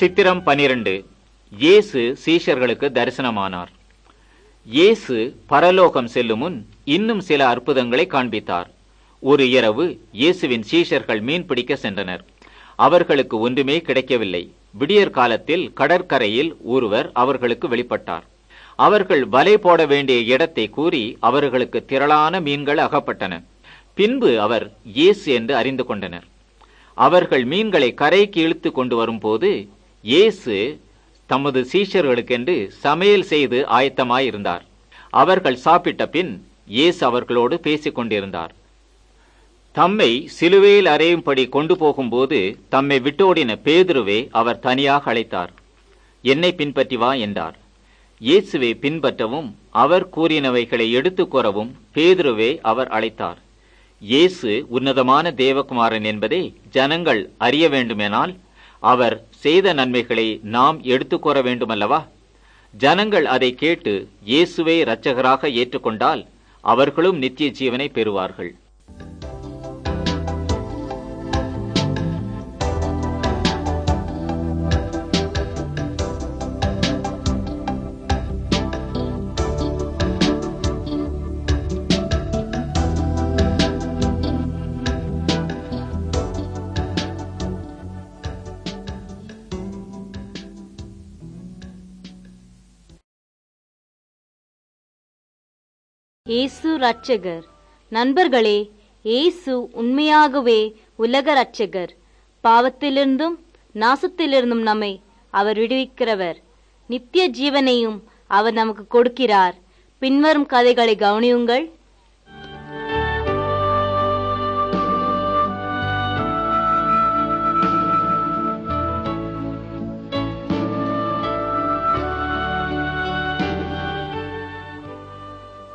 சித்திரம் 12. இயேசு சீஷர்களுக்கு தரிசனமானார். இயேசு பரலோகம் செல்லும் முன் இன்னும் சில அற்புதங்களை காண்பித்தார். ஒரு இரவு இயேசுவின் சீஷர்கள் மீன் பிடிக்க சென்றனர். அவர்களுக்கு ஒன்றுமே கிடைக்கவில்லை. விடியற் காலத்தில் கடற்கரையில் ஒருவர் அவர்களுக்கு வெளிப்பட்டார். அவர்கள் வலை போட வேண்டிய இடத்தை கூறி அவர்களுக்கு திரளான மீன்கள் அகப்பட்டன. பின்பு அவர் இயேசு என்று அறிந்து கொண்டனர். அவர்கள் மீன்களை கரைக்கு இழுத்து கொண்டு வரும்போது இயேசு தமது சீஷர்களுக்கென்று சமையல் செய்து ஆயத்தமாயிருந்தார். அவர்கள் சாப்பிட்ட பின் இயேசு அவர்களோடு பேசிக் கொண்டிருந்தார். தம்மை சிலுவையில் அறையும்படி கொண்டு போகும்போது தம்மை விட்டோடின பேதுருவை அவர் தனியாக அழைத்தார். என்னை பின்பற்றி வா என்றார். இயேசுவை பின்பற்றவும் அவர் கூறினவைகளை எடுத்துக் கூறவும் பேதுருவை அவர் அழைத்தார். இயேசு உன்னதமான தேவகுமாரன் என்பதை ஜனங்கள் அறிய வேண்டுமெனால் அவர் செய்த நன்மைகளை நாம் எடுத்துக் கூற வேண்டுமல்லவா? ஜனங்கள் அதை கேட்டு இயேசுவை இரட்சகராக ஏற்றுக்கொண்டால் அவர்களும் நித்திய ஜீவனை பெறுவார்கள். இயேசு இரட்சகர். நண்பர்களே, இயேசு உண்மையாகவே உலக இரட்சகர். பாவத்திலிருந்தும் நாசத்திலிருந்தும் நம்மை அவர் விடுவிக்கிறவர். நித்திய ஜீவனையும் அவர் நமக்கு கொடுக்கிறார். பின்வரும் கதைகளை கவனியுங்கள்.